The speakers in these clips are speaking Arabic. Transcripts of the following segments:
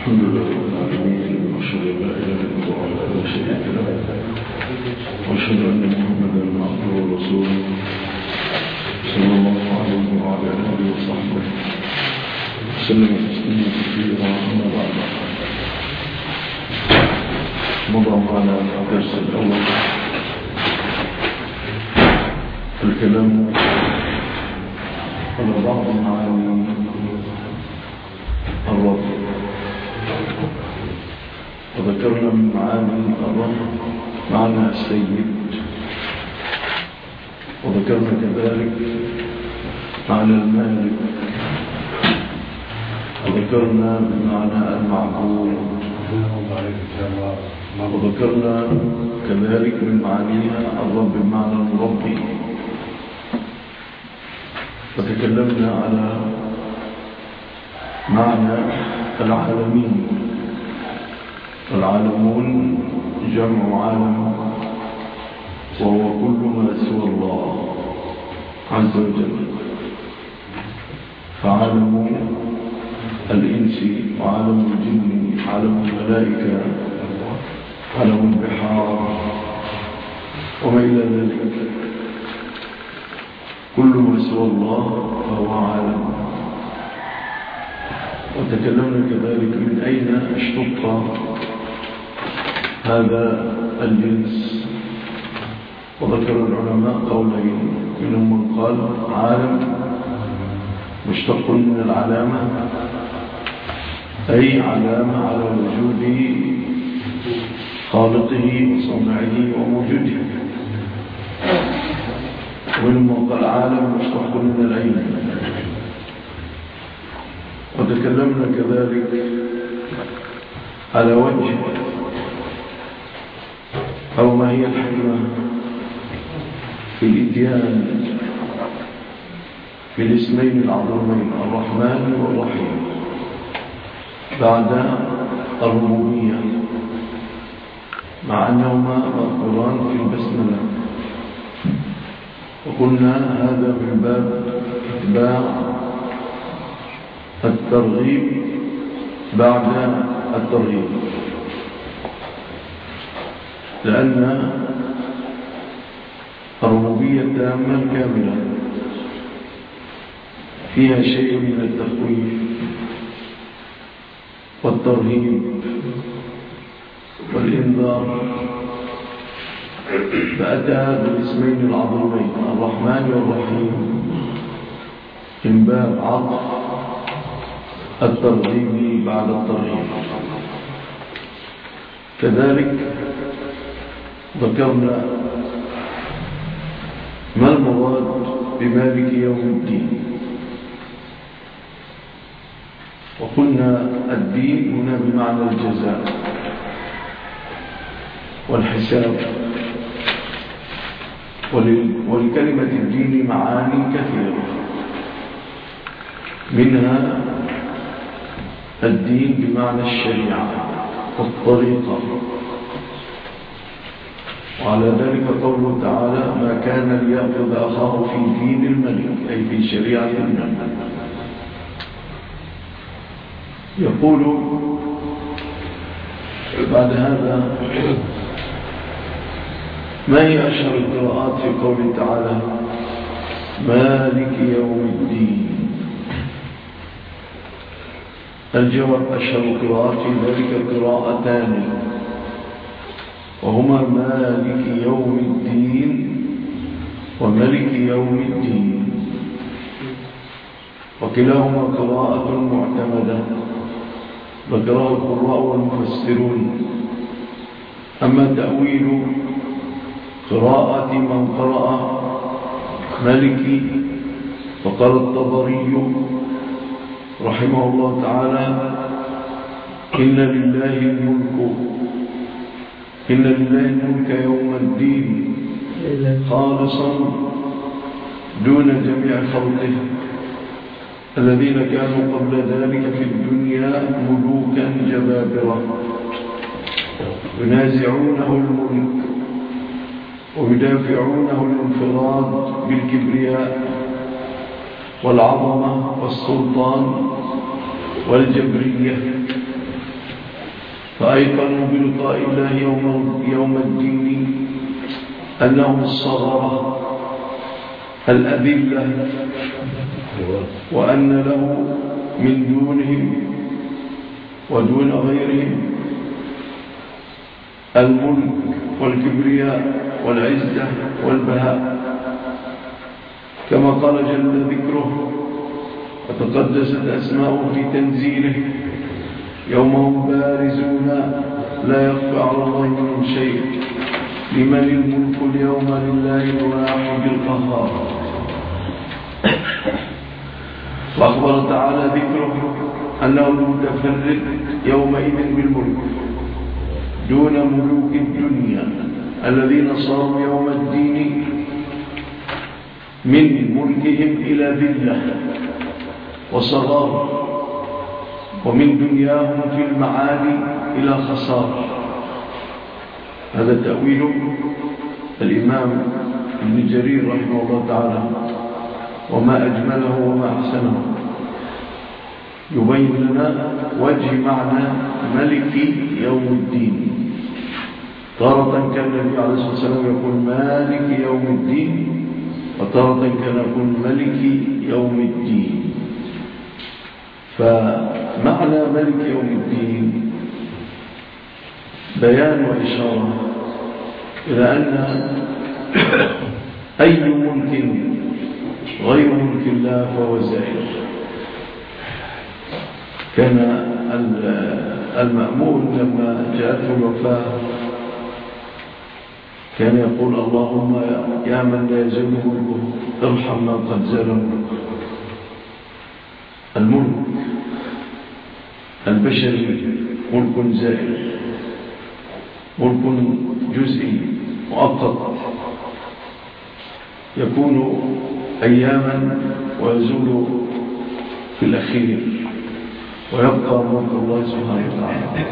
الحمد لله رب العالمين، وأشهد أن لا إله إلا الله وحده لا شريك له، وأشهد أن محمدا عبده ورسوله صلى الله عليه وعلى آله وصحبه وسلم تسليما كثيرا. أما بعد، مضى معنا الدرس الأول الكلام على بعض معاني الرب، وذكرنا من معاني الرب معنى السيد، وذكرنا كذلك معنى المالك، وذكرنا بمعنى المعبود، وذكرنا كذلك من معانيها الرب بمعنى المربي. وتكلمنا على معنى العالمين. العالمون جمع عالم، وهو كل ما سوى الله عز وجل، فعالم الإنس وعالم الجن، عالم الملائكة، عالم البحار وما إلى ذلك، كل ما سوى الله فهو عالم. وتكلمنا كذلك من أين اشتق هذا الجنس، وذكر العلماء قولين، منهم من قال عالم مشتق من العلامة، أي علامة على وجود خالقه وصنعه وموجوده، ومنهم من قال عالم مشتق من العلم. وتكلمنا كذلك على وجه أو ما هي الحكمة في الإتيان بالاسمين العظيمين الرحمن والرحيم بعد الربوبية، مع أنهما مذكوران في البسملة. وقلنا هذا من باب اتباع الترغيب بعد الترغيب، لأن الربوبية تامة كاملة فيها شيء من التخويف والترهيب والإنذار، فأتى بالاسمين العظيمين الرحمن والرحيم من باب عطف الترغيب بعد الترهيب. كذلك ذكرنا ما المراد بمالك يوم الدين، وقلنا الدين هنا بمعنى الجزاء والحساب. ولكلمة الدين معاني كثيرة، منها الدين بمعنى الشريعة والطريقة، وعلى ذلك قوله تعالى ما كان ليأخذ أخاه في دين الملك، أي في شريعة الملك. يقول بعد هذا ما هي أشهر القراءات في قوله تعالى مالك يوم الدين؟ الجواب أشهر القراءات في ذلك قراءتان، وهما مالك يوم الدين وملك يوم الدين، وكلاهما قراءة معتمدة ذكرها القراء والمفسرون. أما تأويل قراءة من قرأ ملكي فقال الطبري رحمه الله تعالى إن لله الملك يوم الدين خالصا دون جميع خلقه الذين كانوا قبل ذلك في الدنيا ملوكا جبابرة ينازعونه الملك ويدافعونه الانفراد بالكبرياء والعظمة والسلطان والجبرية فأيقنوا بلقاء الله يوم الدين أنهم الصغارة الأذلة، وأن له من دونهم ودون غيرهم الملك والكبرياء والعزة والبهاء، كما قال جل ذكره وتقدست أسماؤه في تنزيله: يوم هم بارزون لا يخفى على الله منهم شيء، لمن الملك اليوم لله الواحد القهار. وأخبر تعالى ذكره أنه المتفرد يومئذ بالملك دون ملوك الدنيا الذين صاروا يوم الدين من ملكهم إلى ذلة وصغار، ومن دنياهم في المعالي إلى خسار. هذا تأويل الإمام ابن جرير رحمه الله تعالى، وما أجمله وما أحسنه، يبين لنا وجه معنى ملك يوم الدين. تارة كان النبي عليه الصلاة والسلام يقول مالك يوم الدين، وتارة كان يقول ملك يوم الدين. فمعنى ملك يوم الدين بيان وإشارة إلى أن أي ملك غير ملك الله فهو زائل. كان المأمون لما جاءته الوفاة كان يقول: اللهم يا من لا يزال ملكه ارحم من قد زال ملكه. الملك البشري ملك زائل، ملك جزئي مؤقت يكون أياما ويزول في الأخير، ويبقى ملك الله سبحانه وتعالى.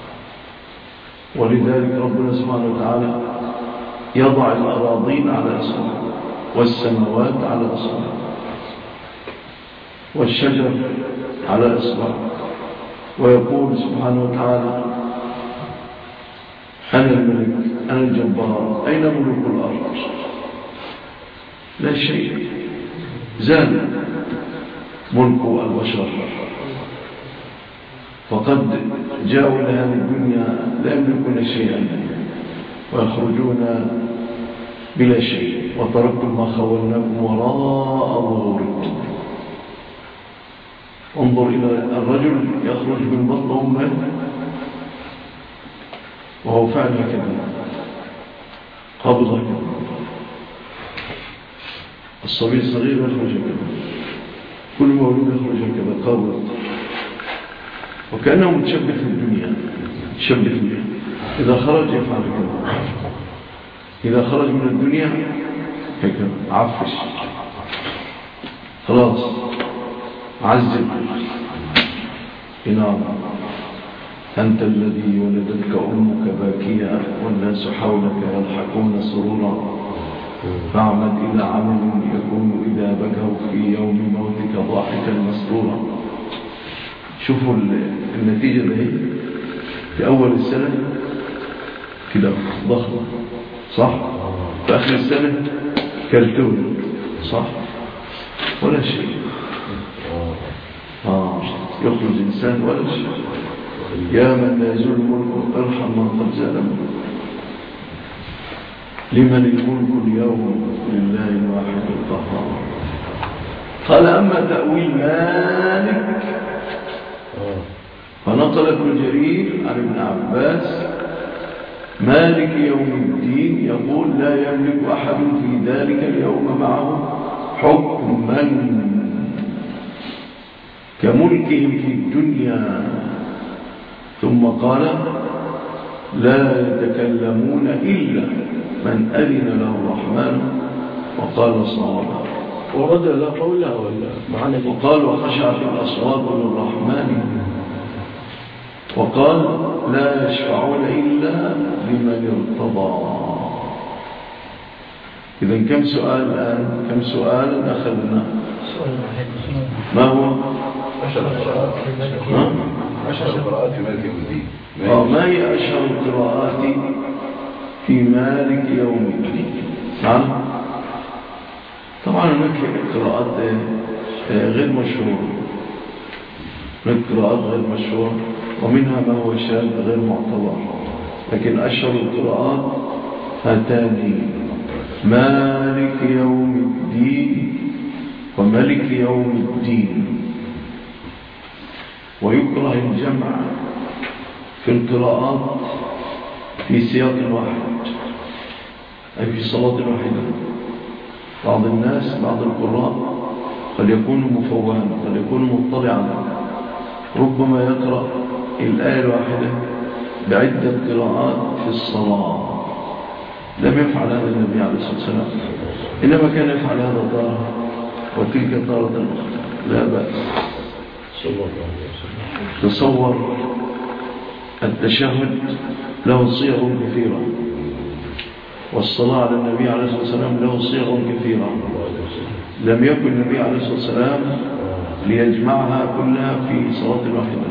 ولذلك ربنا سبحانه وتعالى يضع الأراضين على أصلها والسماوات على أصلها والشجر على أصلها، ويقول سبحانه وتعالى: أنا الملك أنا الجبار، أين ملوك الأرض؟ لا شيء، زال ملك البشر، فقد جاءوا إلى هذه الدنيا لا يملكون شيئا ويخرجون بلا شيء، وتركتم ما خولناكم وراء ظهوركم. انظر إلى الرجل يخرج من بطن أمه وهو فعل كذا، قبضه الصبي الصغير يخرج كذا، كل مولود يخرج كذا قبض، وكأنه متشبه في الدنيا، متشبه في الدنيا. إذا خرج يفعل كذا، إذا خرج من الدنيا هكذا عفش، خلاص عزل إنام. أنت الذي ولدتك أمك باكيا والناس حولك يضحكون سرورا، فاعمد إلى عمل يكون إذا بكوا في يوم موتك ضاحكا مسرورا. شوفوا النتيجة ده في أول السنة كده ضخمة، صح؟ في آخر السنة كرتون، صح؟ ولا شيء. يخرج إنسان ولا شيء. يا من لا يزول ملك ارحم من قد زال ملك. لمن الملك اليوم لله الواحد القهار. قال: أما تأويل مالك فنقل ابن جرير عن ابن عباس: مالك يوم الدين يقول لا يملك أحد في ذلك اليوم معه حكما كملكهم في الدنيا. ثم قال: لا يتكلمون إلا من أذن له الرحمن وقال صوابا. ورد لا قوله ولا معنى. وقال: وخشعت الأصوات للرحمن. وقال: لا يشفعون إلا لمن ارتضى. إذن كم سؤال الآن؟ كم سؤال أخذنا؟ ما هو؟ 10 القراءات في مالك يوم الدين؟ ما هي أشهر القراءات في مالك يوم الدين؟ نعم. طبعا هناك قراءات غير مشهورة، هناك قراءات غير مشهورة ومنها ما هو شاذ غير معتبر، لكن أشهر القراءات هاتان: مالك يوم الدين وملك يوم الدين. ويكره الجمع في القراءات في سياق واحد، أي في صلاة واحدة. بعض الناس، بعض القراء قد يكون مفوها، قد يكون مطلعا، ربما يقرأ الآية الواحدة بعدة قراءات في الصلاة. لم يفعل هذا النبي عليه الصلاة والسلام، إنما كان يفعل هذا تارة وتلك تارة أخرى، لا بأس. تصور التشهد له صيغ كثيرة، والصلاة على النبي عليه الصلاة والسلام له صيغ كثيرة، لم يكن النبي عليه الصلاة والسلام ليجمعها كلها في صلاة واحدة.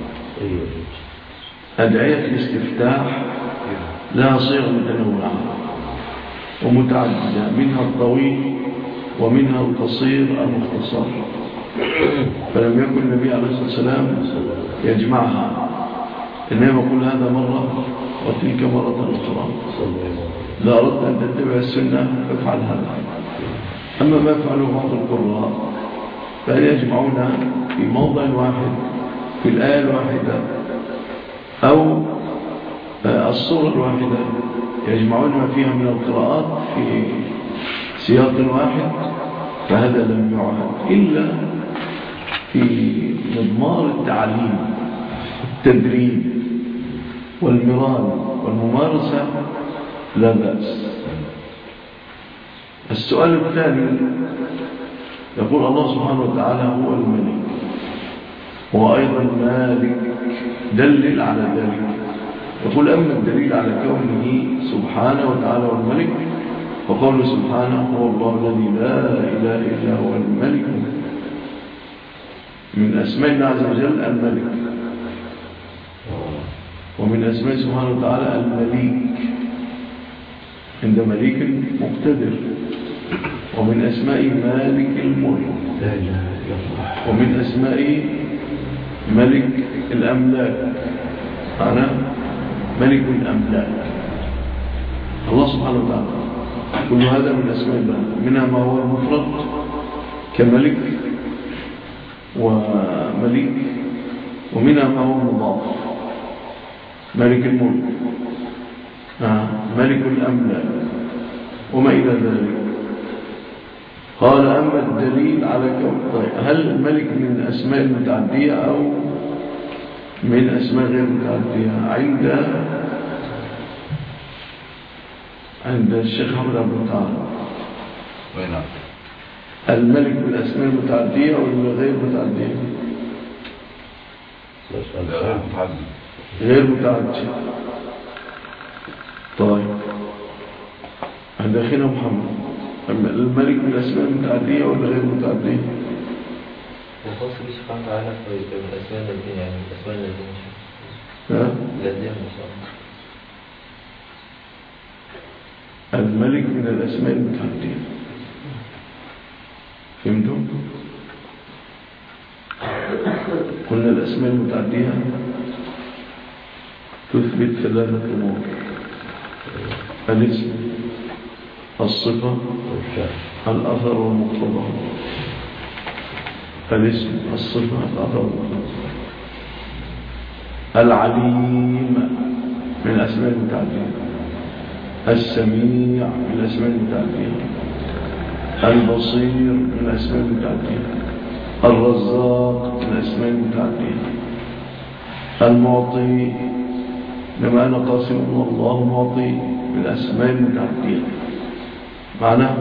أدعية الاستفتاح لها صيغ متنوعة ومتعددة، منها الطويل ومنها القصير المختصر، فلم يكن النبي عليه الصلاة والسلام يجمعها، إنما يقول هذا مرة وتلك مرة أخرى. لا أردت أن تتبع السنة فافعل هذا. أما ما يفعله بعض القراء فأن يجمعون في موضع واحد في الآية الواحدة أو الصورة الواحدة، يجمعون ما فيها من القراءات في سياق واحد، فهذا لم يعهد إلا في مضمار التعليم، التدريب والمران والممارسة، لا بأس. السؤال الثاني، يقول الله سبحانه وتعالى هو الملك، هو أيضا مالك، دلل على ذلك. يقول أما الدليل على كونه سبحانه وتعالى والملك فقوله سبحانه هو الله الذي لا إله إلا هو الملك. من أسماء الله عز وجل الملك، ومن أسماء سبحانه وتعالى المليك عند مليك مقتدر، ومن أسماء مالك الملك، ومن أسماء ملك الأملاك، أنا ملك الأملاك الله سبحانه وتعالى. كل هذا من أسماء الله، منها ما هو المفرد كملك ومليك، ومنها ما هو مضاف، ملك الملك، ملك الأملاك وما إلى ذلك. قال أما الدليل على كون، هل الملك من أسماء المتعدية أو من أسماء غير متعدية؟ عند الشيخ حمد عبد التعالى الملك من الأسماء المتعدية أو غير متعدية؟ غير متعدية. طيب عند أخينا محمد، الملك من الأسماء المتعدية ولا غير متعدية؟ وخاص به سبحانه وتعالى من الأسماء الذين، يعني الأسماء الذين الملك من الأسماء المتعدية. فهمتم؟ قلنا الأسماء المتعدية تثبت ثلاثة أمور: الاسم، الصفة، الأثر والمقتضى. الاسم، الصفة، الأثر والمقتضى. العليم من الأسماء المتعدية، السميع من الأسماء المتعدية، البصير من الأسماء المتعدية، الرزاق من الأسماء المتعدية، المعطي لما أنا قاسم الله معطي من الأسماء المتعدية. معناه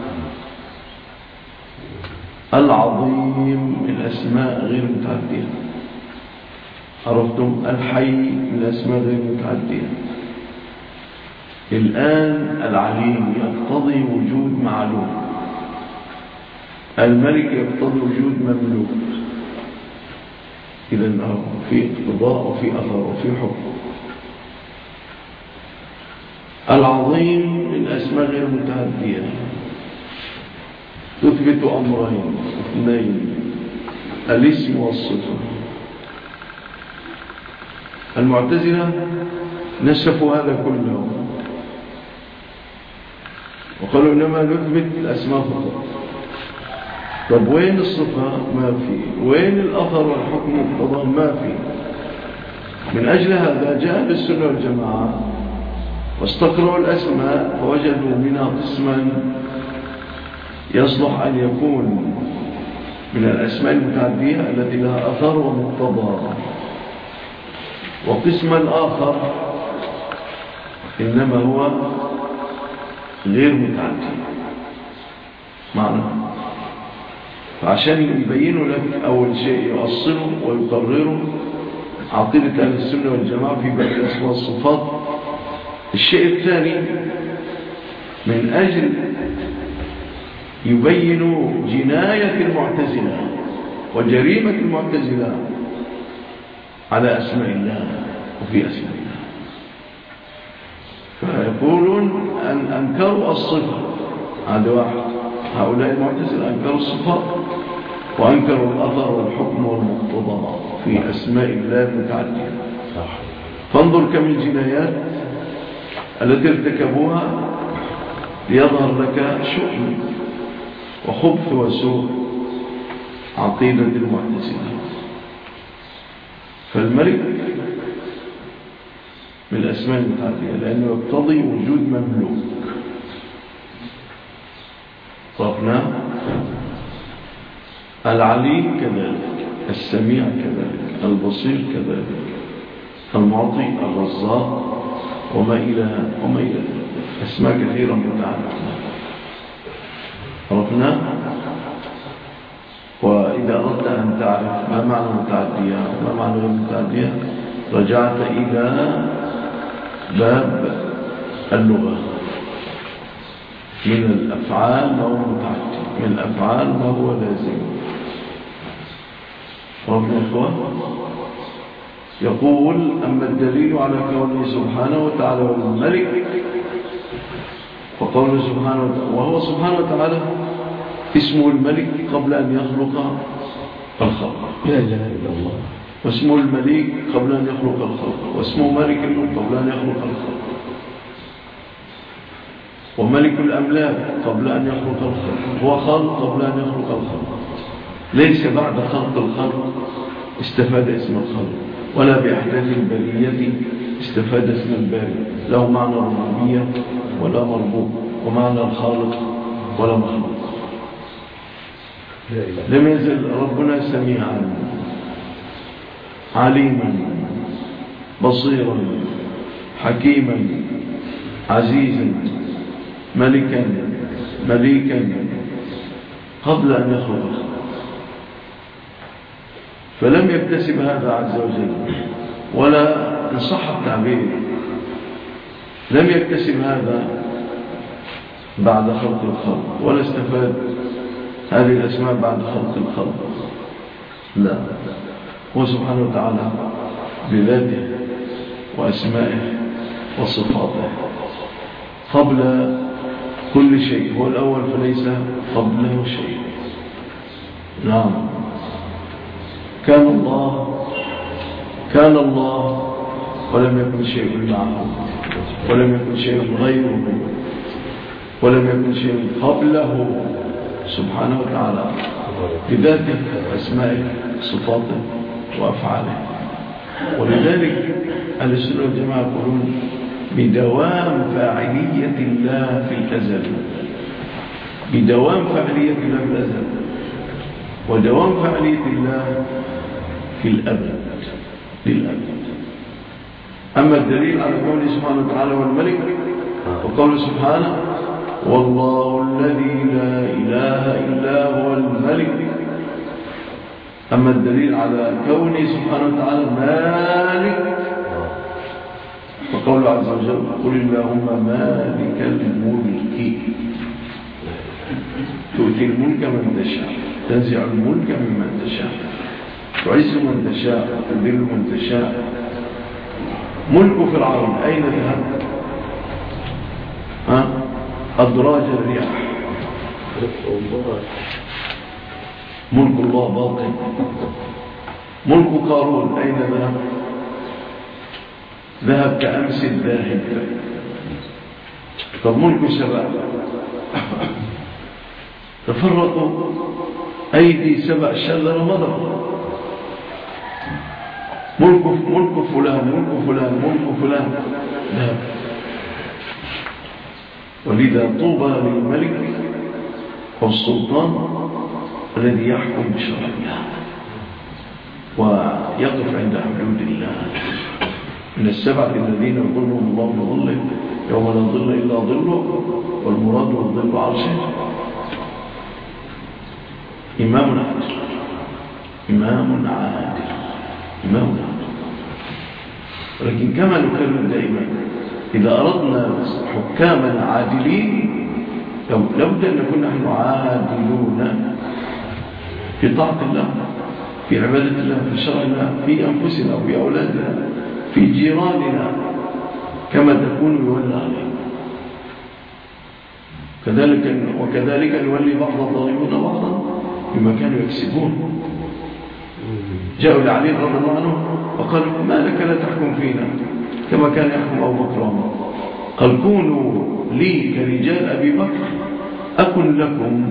العظيم من الأسماء غير متعدية. عرفتم؟ الحي من الأسماء غير متعدية. الآن العليم يقتضي وجود معلوم، الملك يقتضي وجود مملوك، إذا في اقتضاء وفي أثر وفي حكم. العظيم من أسماء غير متعدية تثبت أمرين اثنين: الاسم والصفة. المعتزلة نسفوا هذا كله وقالوا إنما نثبت الأسماء فقط. طب وين الصفة؟ ما في. وين الأثر والحكم والقضاء؟ ما في. من أجل هذا جاء بالسنة والجماعة واستقروا الأسماء فوجدوا منها قسما يصلح أن يكون من الأسماء المتعدية التي لها أثر ومقتضى، وقسما آخر إنما هو غير متعدي معنى. فعشان يبينوا لك أول شيء يؤصلوا ويقرروا عقيدة أهل السنة والجماعة في باب الأسماء والصفات. الشيء الثاني من أجل يبينوا جناية المعتزلة وجريمة المعتزلة على أسماء الله وفي أسماء الله. فيقولون أن أنكروا الصفة، هذا واحد. هؤلاء المعتزلة أنكروا الصفات وأنكروا الأثر والحكم والمقتضى في أسماء الله المتعددة. فانظر كم الجنايات التي ارتكبوها ليظهر لك شؤم وخبث وسوء عقيدة المعتزلة. فالملك من الأسماء المتعددة لأنه يقتضي وجود مملوك. طرفنا العليم كذلك، السميع كذلك، البصير كذلك، المعطي، الرزاق، وما إلى أسماء كثيرة متعددة. عرفنا. وإذا أردت أن تعرف ما معنى متعدية وما معنى غير متعدية رجعت إلى باب اللغة. من الأفعال ما هو متعدي، من الأفعال ما هو لازم. عرفنا إخوة. يقول: أما الدليل على كونه سبحانه وتعالى والملك فقوله سبحانه وتعالى، وهو سبحانه وتعالى اسمه الملك قبل أن يخلق الخلق، لا إله إلا الله. واسمه الملك قبل أن يخلق الخلق، واسمه ملك الملك قبل أن يخلق الخلق، وملك الأملاك قبل أن يخلق الخلق، هو خلق قبل أن يخلق الخلق. ليس بعد خلق الخلق استفاد اسم الخلق، ولا بأحداث البرية استفاد اسم الباري. له معنى الربوبية ولا مربوب، ومعنى الخالق ولا مخلوق. لم يزل ربنا سميعا عليما بصيرا حكيما عزيزا ملكا مليكا قبل أن يخلق الخلق. فلم يكتسب هذا عز وجل، ولا إن صح التعبير لم يكتسب هذا بعد خلق الخلق، ولا استفاد هذه الأسماء بعد خلق الخلق. لا، هو سبحانه وتعالى بذاته وأسمائه وصفاته قبل كل شيء، هو الأول فليس قبله شيء. نعم. كان الله ولم يكن شيء معه، ولم يكن شيء غيره، ولم يكن شيء قبله سبحانه وتعالى بذاته أسمائه صفاته وأفعاله. ولذلك أهل السنة والجماعة يقولون بدوام فاعلية الله في الأزل، بدوام فاعلية الله في الأزل، ودوام فاعلية الله في الأبد للأبد. أما الدليل على قوله سبحانه وتعالى والملك وقوله سبحانه والله الذي لا إله إلا هو الملك. أما الدليل على كونه سبحانه وتعالى مالك وقوله عز وجل قل اللهم مالك الملك تؤتي الملك من تشاء تنزع الملك ممن تشاء. تعز من تشاء وتذل من تشاء. ملك فرعون أين ذهب؟ أدراج الرياح. ملك الله باطل. ملك قارون أين ذهب؟ ذهب كأمس الذاهب. طب ملك سبأ تفرقوا أيدي سبأ شلل مضر. ملك فلان ملك فلان ملك فلان ذهب. ولذا طوبى للملك والسلطان الذي يحكم بشرع الله ويقف عند حدود الله. من السبعة الذين يظلهم الله بظله يوم لا ظل إلا ظله والمراد ظل عرشه. إمام عادل إمام عادل إمام عادل. ولكن كما نكرر دائما إذا أردنا حكاما عادلين لابد أن نكون نحن عادلون في طاعة الله، في عبادة الله، في شرع الله، في أنفسنا وفي أولادنا، في جيراننا، كما تكون يولى علينا. وكذلك نولي بعض الظالمون بعضا بما كانوا يكسبون. جاءوا لعلي رضي الله عنه وقالوا ما لك لا تحكم فينا كما كان يحكم أبو بكر. قال كونوا لي كرجال أبي بكر أكن لكم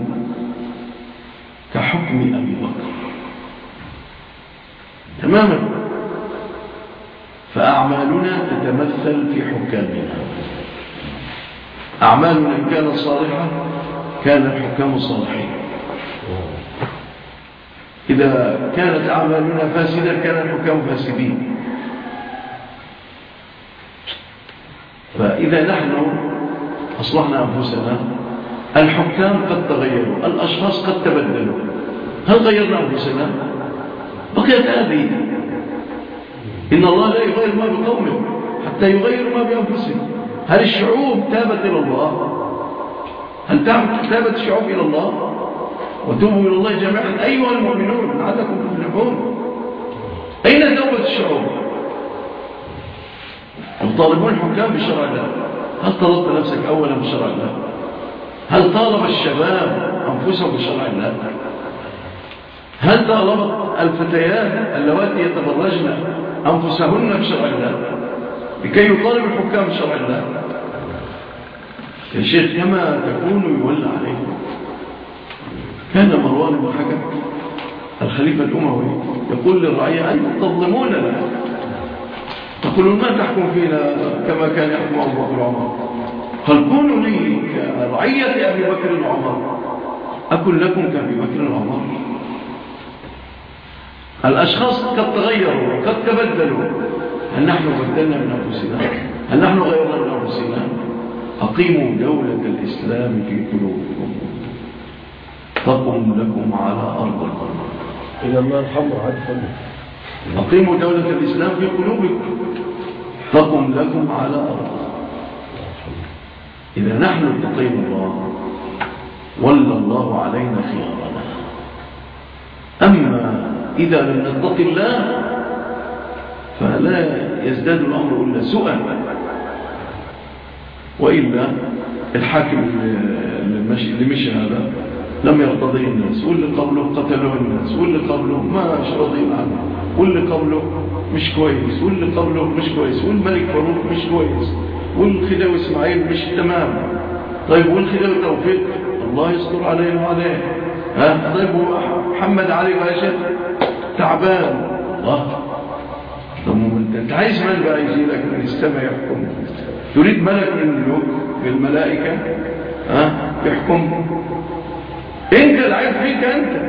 كحكم أبي بكر تماما. فأعمالنا تتمثل في حكامنا. أعمالنا إن كانت صالحة كان الحكام صالحين، إذا كانت أعمالنا فاسدة كان الحكام فاسدين. فإذا نحن أصلحنا أنفسنا الحكام قد تغيروا، الأشخاص قد تبدلوا، هل غيرنا أنفسنا؟ بقيت هذه. إن الله لا يغير ما بقوم حتى يغيروا ما بأنفسهم. هل الشعوب تابت إلى الله؟ هل تابت الشعوب إلى الله؟ وتوبوا إلى الله جميعا أيها المؤمنون لعلكم تفلحون. أين توبة الشعوب؟ يطالبون الحكام بشرع الله. هل طلبت نفسك أولا بشرع الله؟ هل طالب الشباب أنفسهم بشرع الله؟ هل طالبت الفتيات اللواتي يتبرجن أنفسهن بشرع الله لكي يطالب الحكام بشرع الله؟ يا شيخ كما تكون يولى عليكم. كان مروان بن الحكم الخليفة الأموي يقول للرعية أنتم تظلموننا، تقولون ما تحكم فينا كما كان يحكم أبو بكر وعمر. قال كونوا لي كرعية أبي بكر وعمر أكن لكم كأبي بكر وعمر. الأشخاص قد تغيروا قد تبدلوا. هل نحن بدلنا من أنفسنا؟ هل نحن غيرنا من أنفسنا؟ أقيموا دولة الإسلام في قلوبكم تقم لكم على أرضكم. إلى ما الحمر عدفا. أقيموا دولة الإسلام في قلوبكم تقم لكم على أرضكم. إذا نحن اتقينا الله ولى الله علينا خيارنا. أما إذا لم نتق الله فلا يزداد الأمر إلا سوءا. وإلا الحاكم اللي مشي هذا لم يرتضي الناس، واللي قبله قتلوه الناس، واللي قبله ما راضين عنه، واللي قبله مش كويس، واللي قبله مش كويس، والملك فاروق مش كويس، والخديوي اسماعيل مش تمام. طيب والخديوي توفيق الله يستر عليه وعليه. طيب محمد علي باشا تعبان. الله. طب انت عايز من بقى يجي لك من السماء يحكم؟ تريد ملك من الملوك بالملائكة يحكم؟ انت العيب فيك، انت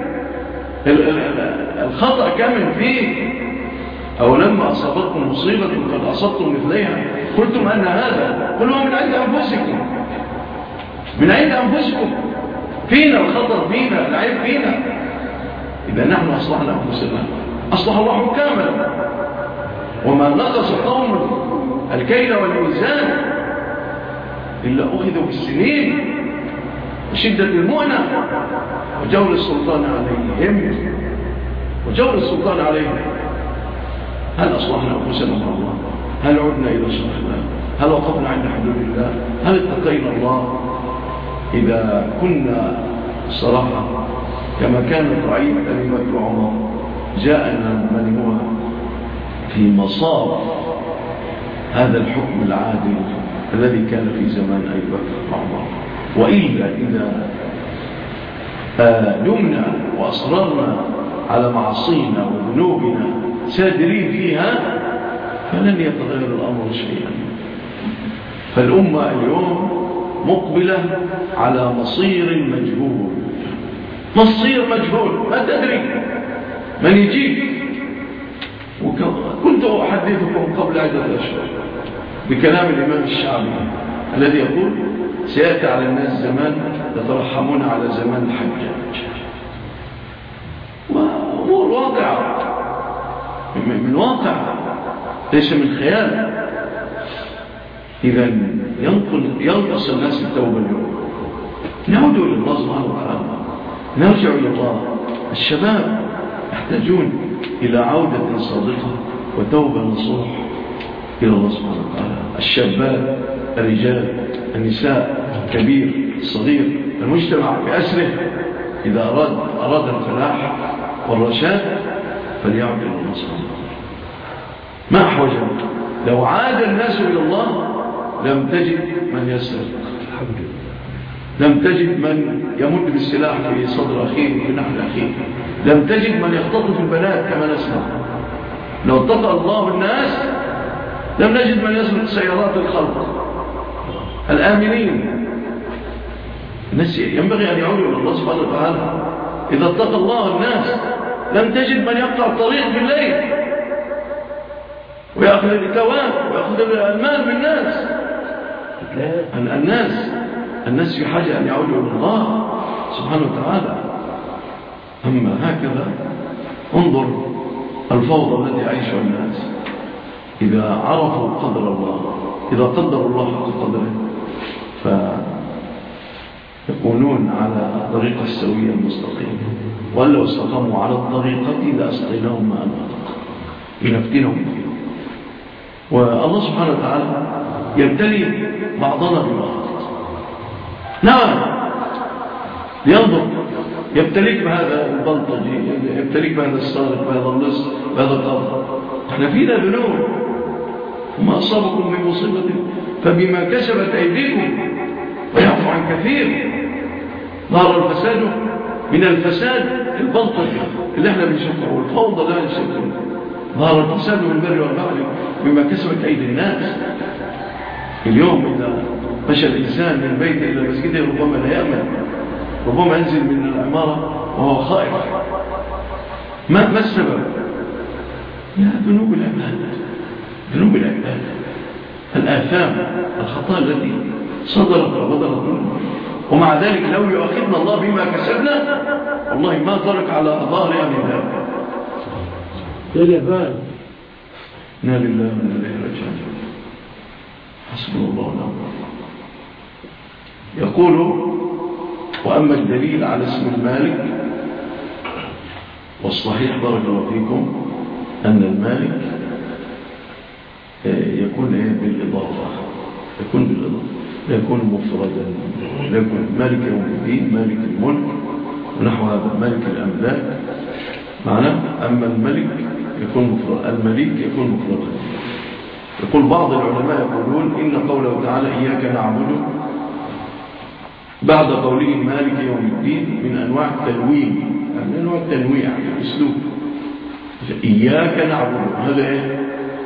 الخطأ كامل فيك. او لما اصابتكم مصيبة قد اصبتم مثليها قلتم ان هذا قل هو من عند انفسكم، من عند انفسكم. فينا الخطر، فينا العيب، فينا. اذا نحن اصلحنا انفسنا اصلح الله كاملا. وما نقص قوم الكيل والميزان الا اخذوا بالسنين وشدة المؤنة وجور السلطان عليهم. وجور السلطان عليهم. هل أصلحنا أنفسنا مع الله؟ هل عدنا إلى شرع الله؟ هل وقفنا عند حدود الله؟ هل اتقينا الله؟ إذا كنا صراحة كما كانت رعية أبي بكر وعمر جاءنا من هو في مصاف هذا الحكم العادل الذي كان في زمان أبي بكر وعمر. وإلا إذا دمنا وأصررنا على معصينا وذنوبنا سادرين فيها فلن يتغير الأمر شيئا. فالأمة اليوم مقبلة على مصير مجهول. مصير مجهول ما تدري من يجيك. وكنت أحدثكم قبل عدة أشهر بكلام الإمام الشعبي الذي يقول سيأتي على الناس زمان يترحمون على زمان الحجاج. وأمور واقعة من واقع ليس من خيال. إذا ينقص الناس التوبة اليوم. نعودوا إلى الله سبحانه وتعالى، نرجع إلى الله. الشباب يحتاجون إلى عودة صادقة وتوبة نصوح إلى الله سبحانه وتعالى. الشابات، الرجال، النساء، الكبير، الصغير، المجتمع بأسره إذا أراد الفلاح والرشاد فليعود إلى الله سبحانه وتعالى. ما أحوجه؟ لو عاد الناس إلى الله لم تجد من يسرق، لم تجد من يمد بالسلاح في صدر أخيه وفي نحل أخيه، لم تجد من يختطف البنات كما نسمع. لو اتقى الله بالناس لم نجد من يسرق سيارات الخلق الآمنين. الناس ينبغي أن يعودوا إلى الله سبحانه وتعالى. إذا اتقى الله الناس لم تجد من يقطع الطريق بالليل ويأخذ الإتوان ويأخذ المال من الناس. الناس في حاجة أن يعودوا إلى الله سبحانه وتعالى. أما هكذا انظر الفوضى التي يعيشها الناس إذا عرفوا قدر الله، إذا قدروا الله حق قدره فيكونون على الطريقة السوية المستقيمة. وأن لو استقاموا على الطريقة لأسقيناهم ماء غدقا لنفتنهم فيه. والله سبحانه وتعالى يبتلي بعضنا ببعض. نعم ينظر يبتليك بهذا البلطجي، يبتليك بهذا السارق، بهذا اللص، بهذا القبض. احنا فينا ذنوب وما أصابكم من مصيبة فبما كسبت أيديكم ويعفو عن كثير. ظهر الفساد من الفساد البلطجي اللي احنا بنشوفه والفوضى لا نشوفه. ظهر الفساد من البر والبحر بما كسبت أيدي الناس. اليوم إذا مشى الإنسان من البيت إلى المسجد ربما لا يأمن، ربما ينزل من العمارة وهو خائف. ما السبب؟ يا ذنوب العباد، ذنوب العباد، الآثام، الخطايا التي صدرت وبدرت منه. ومع ذلك لو يؤاخذنا الله بما كسبنا والله ما ترك على ظهرها من ذلك. اليابان إنا لله وإنا إليه راجعون. حسبنا الله ونعم الوكيل. يقول وأما الدليل على اسم المالك والصحيح بارك الله فيكم أن المالك يكون بالإضافة، يكون بالإضافة، لا يكون مفردا، لا يكون مالك يوم الدين، مالك الملك ونحو هذا، مالك الأملاك معناه. أما الملك يكون مفردا، الملك يكون مفردا. يقول بعض العلماء يقولون إن قوله تعالى إياك نعبد بعد قوله مالك يوم الدين من أنواع التنوين، من أنواع التنويع في الأسلوب. إياك نعبد هذا إيه؟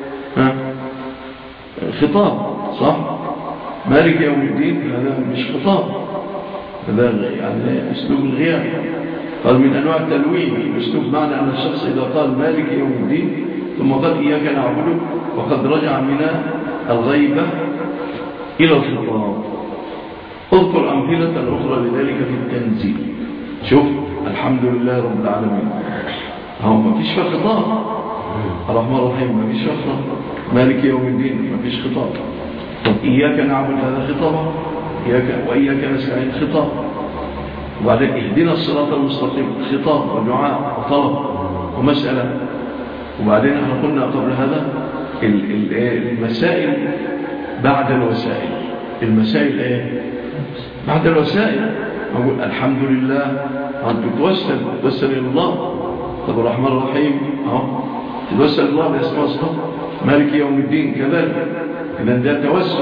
خطاب صح؟ مالك يوم الدين هذا مش خطاب، هذا يعني أسلوب الغياب. قال من أنواع التنوين الأسلوب، معنى أن الشخص إذا قال مالك يوم الدين ثم قال إياك نعبد وقد رجع من الغيبة إلى الخطاب. اذكر أمثلة أخرى لذلك في التنزيل. شوف الحمد لله رب العالمين هو ما فيش فيه خطاب، الرحمن الرحيم ما فيش فيه، مالك يوم الدين ما فيش خطاب. طب إياك نعبد هذا خطاب، وإياك نستعين خطاب، وبعدين اهدنا الصراط المستقيم خطاب ودعاء وطلب. ومسألة. وبعدين احنا قلنا قبل هذا المسائل بعد الوسائل. المسائل ايه؟ بعد الوسائل. أقول الحمد لله، أنت توسل إلى الله. طب الرحمن الرحيم توسل الله بأسماء الصفات. مالك يوم الدين كذلك. إذا ده توسل.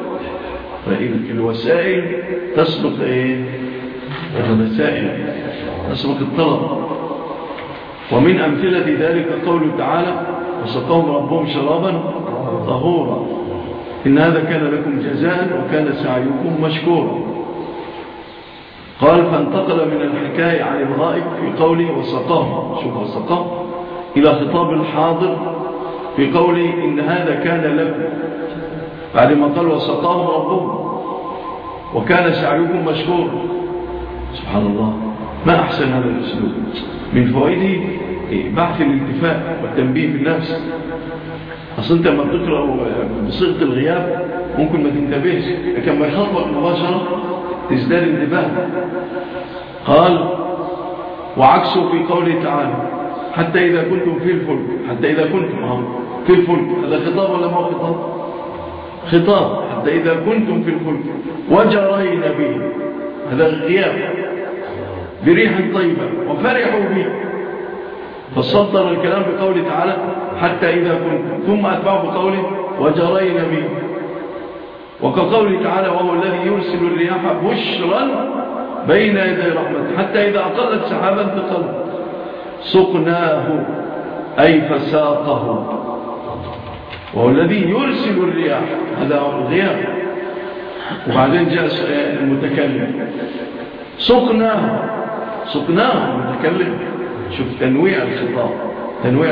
فالوسائل تسبق ايه؟ المسائل تسبق الطلب. ومن أمثلة ذلك قوله تعالى وسقاهم ربهم شرابا طهورا إن هذا كان لكم جزاء وكان سعيكم مشكورا. قال فانتقل من الحكاية عن الغائب في قوله وسقاهم، شوف وسقاهم، إلى خطاب الحاضر في قوله إن هذا كان لكم، بعد ما قال وسقاهم ربهم وكان سعيكم مشكورا. سبحان الله، ما أحسن هذا الأسلوب. من فوائده بعث الالتفاء والتنبيه في النفس. أصلا أنت لما بتقرأ بصيغة الغياب ممكن ما تنتبهش، لكن ما يخطبك مباشرة تزداد انتباه. قال وعكسه في قوله تعالى حتى إذا كنتم في الفلك، حتى إذا كنتم في الفلك، هذا خطاب ولا ما خطاب؟ خطاب. حتى إذا كنتم في الفلك وجرين به، هذا غياب بريح طيبة وفرحوا به، فصدر الكلام بقوله تعالى حتى إذا كنتم، ثم أتبعوا بقوله وجرين به. وكقوله تعالى وهو الذي يرسل الرياح بشرا بين يدي رحمته حتى إذا أقلت سحابا ثقلا سقناه أي فساقه. وهو الذي يرسل الرياح، هذا هو الغياب. وبعدين جاء المتكلم سقناه المتكلم. شوف تنويع الخطاب، تنويع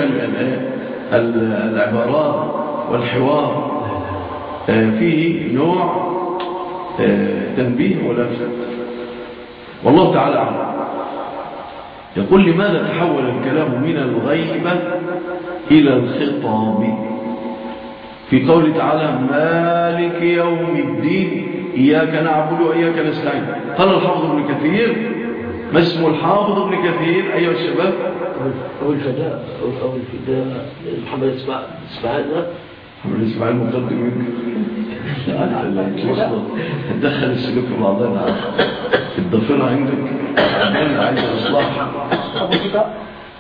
العبارات والحوار فيه نوع تنبيه ولفت. والله تعالى أعلم. يقول لماذا تحول الكلام من الغيبة إلى الخطاب في قوله تعالى مالك يوم الدين إياك نعبد وإياك نستعين؟ قال الحافظ ابن كثير، ما اسم الحافظ ابن كثير أيها الشباب؟ أو الفداء محمد إسماعيل. محمد إسماعيل مقدم منك. تدخل السلوك في بعضنا، الضفيرة عندك أنا عايز إصلاح. أبو الفداء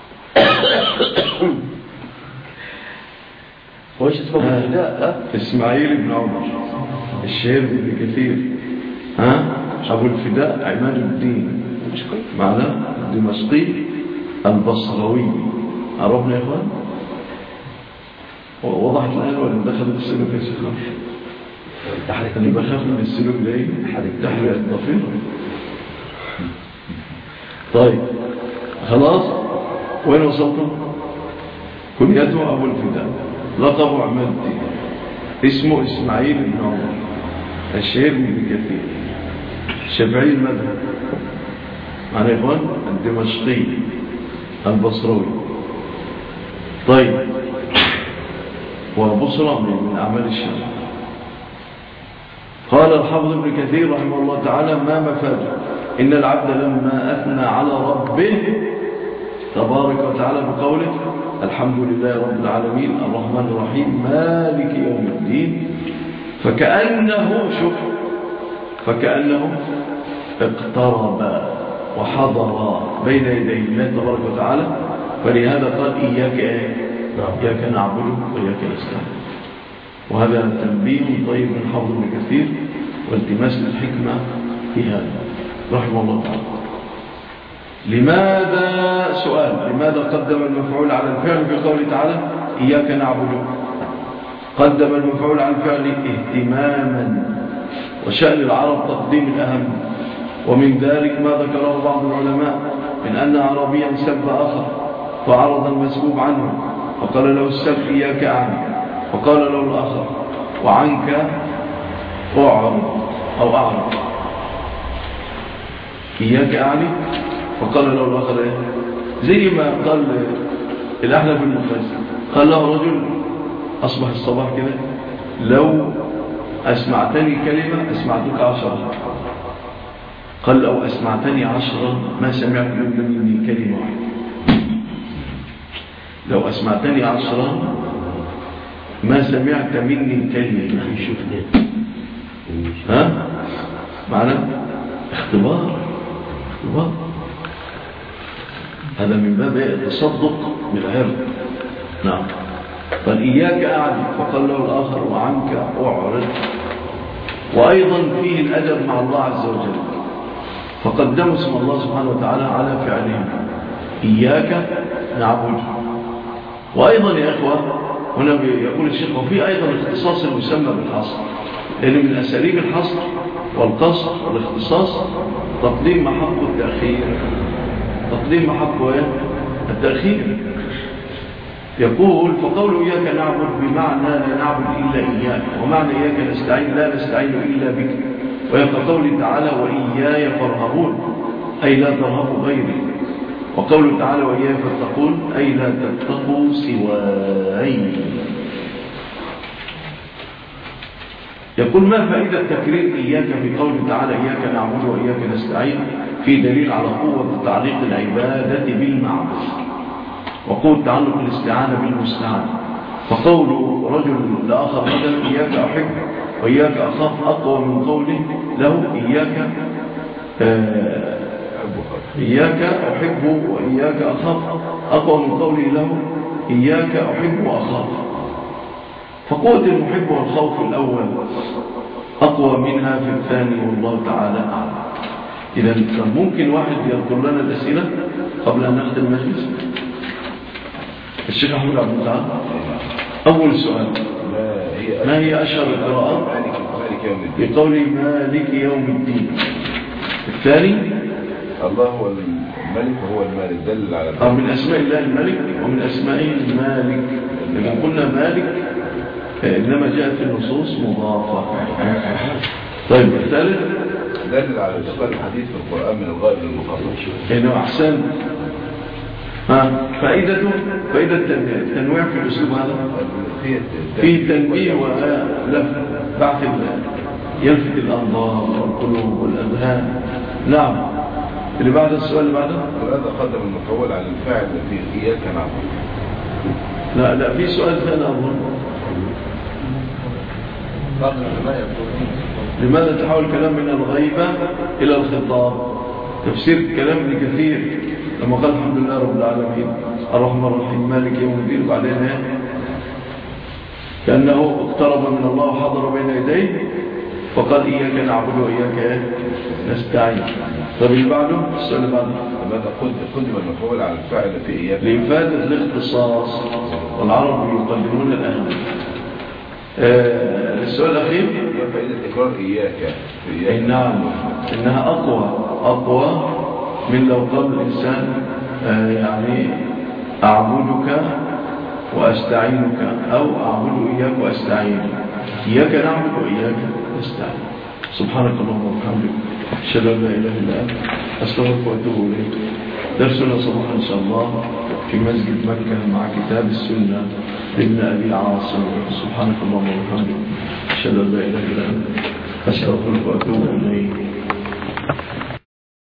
وإيش اسمه الفداء؟ إسماعيل بن عمر الشهير بن كثير. أبو الفداء عماد الدين معناه دمشقي البصروي. عرفنا يا إخوان؟ وضحت الآن ولا دخلت السلوك يا شيخ؟ أنا بخاف من السلوك ده تحرق الضفير. طيب خلاص، وين وصلتم؟ كنيته أبو الفداء، لقبه عماد الدين، اسمه إسماعيل بن عمر الشهير بن كثير، شافعي المذهب معنى يا إخوان، الدمشقي البصروي. طيب وبصرة من أعمال الشام. قال الحافظ ابن كثير رحمه الله تعالى ما مفاده إن العبد لما أثنى على ربه تبارك وتعالى بقوله الحمد لله رب العالمين الرحمن الرحيم مالك يوم الدين، فكأنه اقترب وحضر بين يدي الله تبارك وتعالى. فلهذا قال إياك نعبد وإياك نستعين. وهذا تنبيه طيب من حافظ ابن كثير والتماس الحكمة في هذا رحمه الله تعالى. لماذا قدم المفعول على الفعل في قوله تعالى إياك نعبد؟ قدم المفعول على الفعل اهتماما، وشأن العرب تقديم الأهم. ومن ذلك ما ذكره بعض العلماء من أن عربيا سب آخر فعرض المسبوب عنه فقال له السب إياك أعني، وقال له الآخر وعنك أعرض أو أعرض إياك أعني، فقال له الآخر إيه؟ زي ما قال الأحنف بن قيس قال له رجل أصبح الصباح كده لو أسمعتني كلمة أسمعتك 10. قال لو أسمعتني 10 ما سمعت مني كلمة واحدة. لو أسمعتني 10 ما سمعت مني كلمة. ها معنى اختبار. هذا من باب التصدق بالعرض. نعم. قال إياك أعرف، فقال له الآخر وعنك أعرض. وأيضا فيه الأدب مع الله عز وجل، فقدموا اسم الله سبحانه وتعالى على فعلهم، إياك نعبد. وأيضا يا إخوة هنا يقول الشيخ وفي أيضا اختصاص المسمى بالحصر، لأن من أساليب الحصر والقصر والاختصاص تقديم محق التأخير. تقديم محق التأخير. يقول فقول إياك نعبد بمعنى لا نعبد إلا إياك، ومعنى إياك نستعين لا نستعين إلا بك. ويبقى قوله تعالى وإياي فارهبون، أي لا ترهبوا غيري. وقوله تعالى وإياي فاتقون، أي لا تتقوا سواي. يقول ما فائدة تكرير إياك في قوله تعالى إياك نعبد وإياك نستعين؟ في دليل على قوة تعليق العبادة بالمعبود وقوة تعلق الاستعانة بالمستعان. فقول رجل لآخر مثلا إياك أحب وإياك أخاف أقوى من قوله له إياك أحب وإياك أخاف، أقوى من قوله له إياك أحب وأخاف. فقوة المحب والخوف الأول أقوى منها في الثاني، والله تعالى أعلم. إذا ممكن واحد يذكر لنا الأسئلة قبل أن نختم المجلس. الشيخ أحمد عبد العال، أول سؤال ما هي أشهر القراءات في قول مالك يوم الدين؟ الثاني الله هو الملك وهو المالك، دل على من أسماء الله الملك ومن أسمائه المالك، لكن قلنا مالك إنما جاءت في النصوص مضافة. طيب الثالث دل على انتقال الحديث في القرآن من الغائب للمخاطب. إنه أحسن. فائدة التنويع في الأسلوب هذا فيه تنبيه ولفت بعث يلفت الأنظار والقلوب والأذهان. نعم. اللي بعد السؤال اللي بعده ولهذا قدم المفعول على الفاعل في إياك نعبد. لا في سؤال ثاني أظن. لماذا تحول الكلام من الغيبة إلى الخطاب؟ تفسير كلام ابن كثير لما قال الحمد لله رب العالمين الرحمن الرحيم مالك يوم الدين، وبعدين كأنه اقترب من الله وحضر بين يديه فقال إياك نعبد وإياك نستعين. طب اللي بعده السؤال اللي بعده لماذا قدم المفعول على الفاعل في إياك لإفادة الاختصاص، والعرب يقدمون الأهم. السؤال الأخير فائدة تكرار إياك في إياك. نعم إنها أقوى من لو قال الإنسان يعني أعبدك وأستعينك أو أعبد إياك وأستعين. إياك نعبد وإياك نستعين. سبحانك اللهم وبحمدك أشهد أن لا إله إلا أنت أستغفرك وأتوب إليك. درسنا صباحا إن شاء الله في مسجد مكة مع كتاب السنة لابن أبي عاصم. سبحانك اللهم وبحمدك أشهد أن لا إله إلا أنت أستغفرك وأتوب إليك.